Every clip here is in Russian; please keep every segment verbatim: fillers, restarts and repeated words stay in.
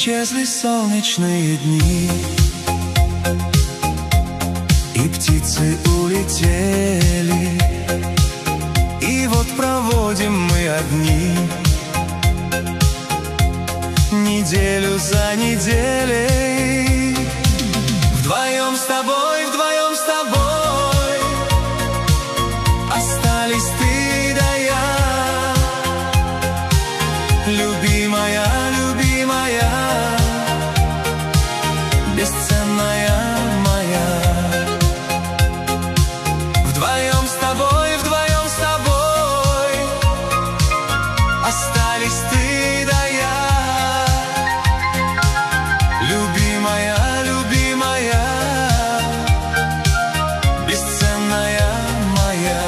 Исчезли солнечные дни, и птицы улетели, и вот проводим мы одни неделю за неделей. Вдвоем с тобой, вдвоем с тобой остались ты да я. Любимая, любимая, бесценная моя. Вдвоем с тобой, вдвоем с тобой остались ты да я. Любимая, любимая, бесценная моя.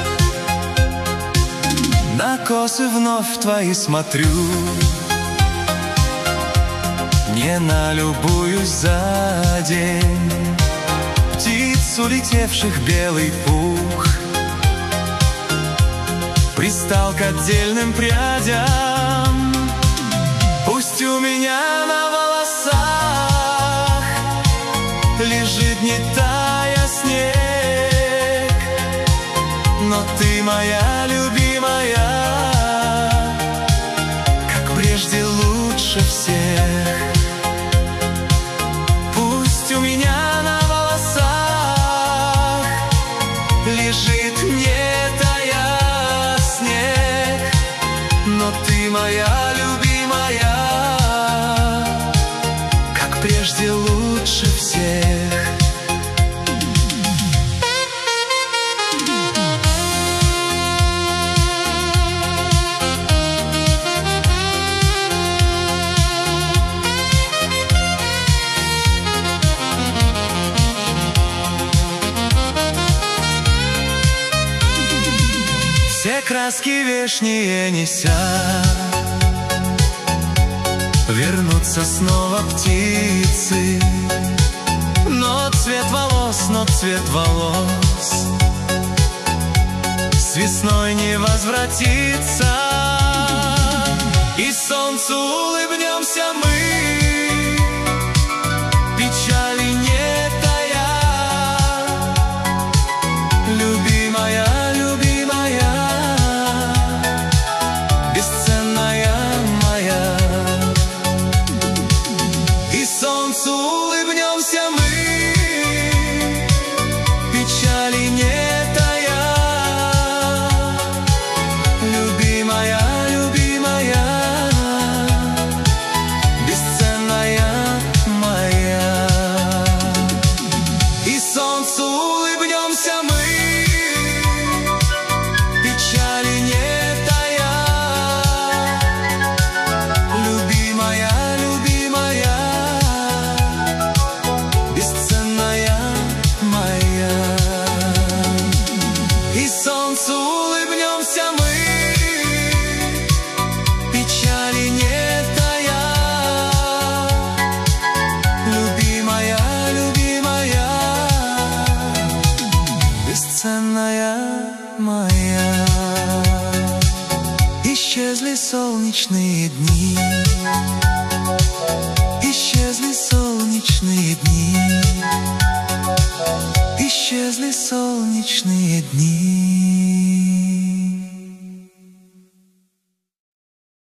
На косы вновь твои смотрю, не налюбуюсь за день. Птиц, улетевших белый пух, пристал к отдельным прядям. Пусть у меня на волосах лежит, не тая, снег, но ты моя любимая, как прежде лучше всех. Пусть у меня на волосах лежит, не тая, снег, но ты моя любимая, как прежде лучше всех. Все краски вешние неся, вернутся снова птицы, но цвет волос, но цвет волос с весной не возвратится. И солнцу улыбнемся мы, печали не тая. Любимая, солнцу улыбнемся мы, печали не тая. Любимая, любимая, бесценная моя. И солнцу улыбнемся мы, печали не тая. Любимая, солнцу улыбнемся мы, печали не тая. Любимая, любимая, бесценная моя. Исчезли солнечные дни, исчезли солнечные дни, исчезли солнечные дни.